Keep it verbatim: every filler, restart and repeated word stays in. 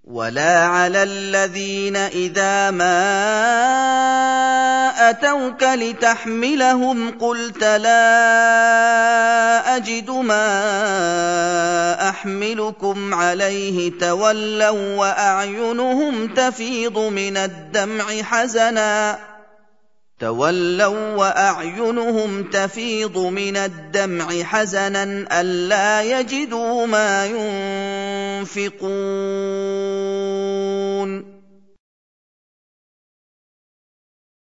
ولا على الذين إذا ما أتوك لتحملهم قلت لا أجد ما أحملكم عليه تولوا وأعينهم تفيض من الدمع حزنا تولوا وأعينهم تفيض من الدمع حزنا ألا يجدوا ما ينفقون